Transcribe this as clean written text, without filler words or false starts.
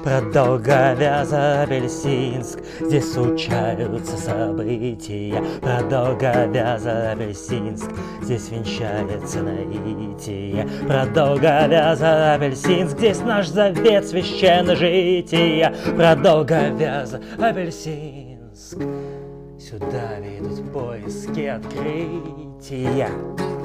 про Долговязо-Апельсинск. Здесь случаются события, про Долговязо-Апельсинск. Здесь венчается наитие, про Долговязо-Апельсинск. Здесь наш завет священно-жития, про Долговязо-Апельсинск. Сюда ведут поиски открытия.